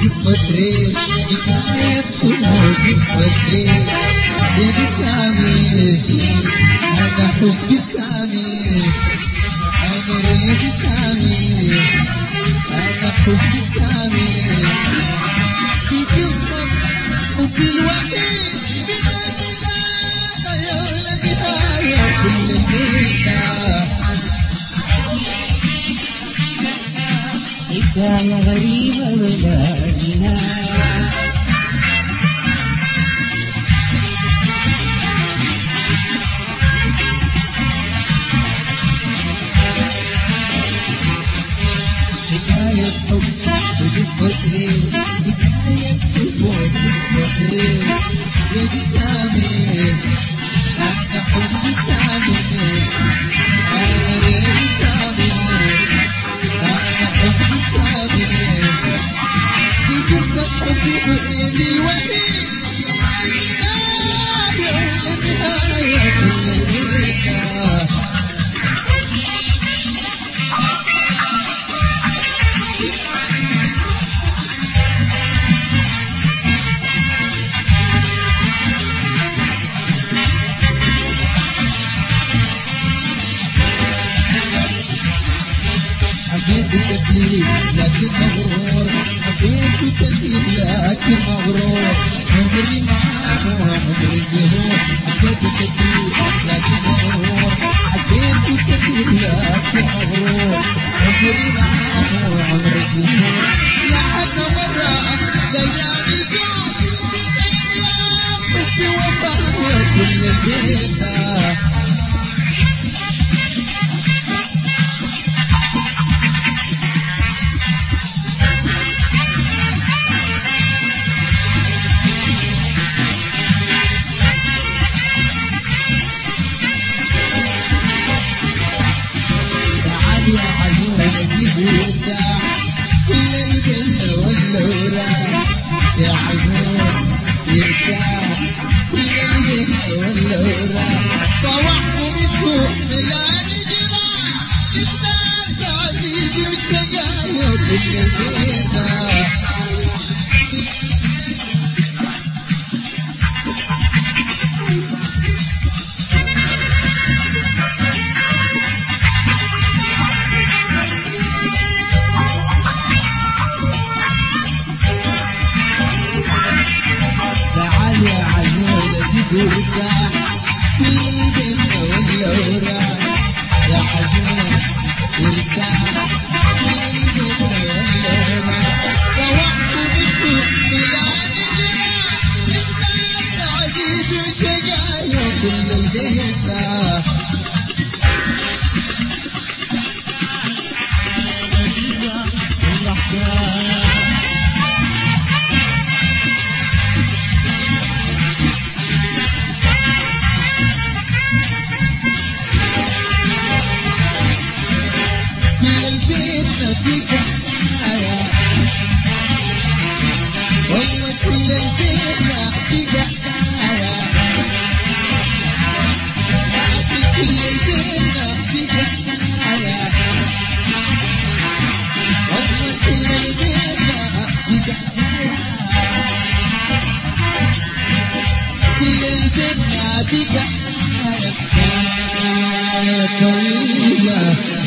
قصة ريح حكاية أمور قصة ريح البسامي هذا حب السامي هذا البسامي هذا حب السامي في قصة وفي الوحيد بداية يا ولدها كل الليلة حكاية غريبة ولا نهاية حكاية حب وقصة ليل حكاية حب وقصة ليل يا بسامي أحلى حب بسامي أنا يا بسامي أنا حب بسامي في قصة حبي وإلي وحيد يا النهاية كل الليلة حبيت كثير لكن مغرور حبيت كثير لكن مغرور عمري معاه عمري بهور حبيت كثير لكن مغرور حبيت كثير لكن مغرور عمري معاه عمري بهور يا حتى مرة ليالي يوم في وفاة كل ليلة يا عزوز يرتاح كل الجنة واللورة يا عزوز يرتاح كل الجنة واللورة طوحت بتروح ملاني جراح الناس عزيزي وسجايا كل الجنة يا عزوز يرتاح كل الجنة واللورة يا عزوز يرتاح كل الجنة واللورة روحت بتروح ملاني جراح الناس عزيز وشقايا كل الجنة كل البيت فيك حياة والله كل البيت فيك حياة كل البيت فيك حياة والله كل البيت فيك حياة كل البيت فيك حياة طويلة